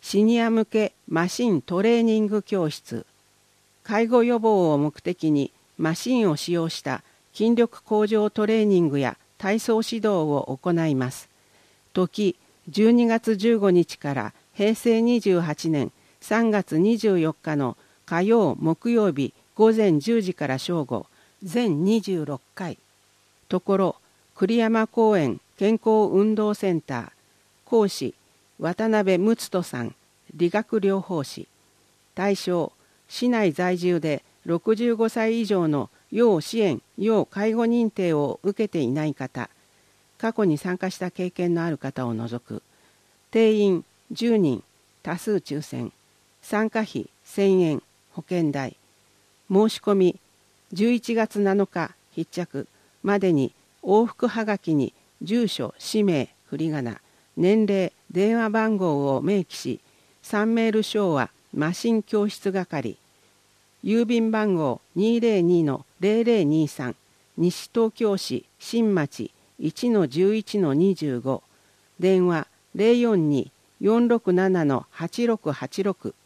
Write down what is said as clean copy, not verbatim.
シニア向けマシントレーニング教室。介護予防を目的にマシンを使用した筋力向上トレーニングや体操指導を行います。時12月15日から平成28年3月24日の火曜木曜日午前10時から正午、全26回。ところ栗山公園健康運動センター。講師渡辺睦人さん、理学療法士。対象市内在住で65歳以上の要支援・要介護認定を受けていない方、過去に参加した経験のある方を除く。定員10人、多数抽選。参加費1000円、保険代。申し込み11月7日必着までに往復はがきに住所、氏名、振り仮名、年齢、電話番号を明記し、3メール証はマシン教室係。郵便番号 202-0023 西東京市新町 1-11-25。電話 042-467-8686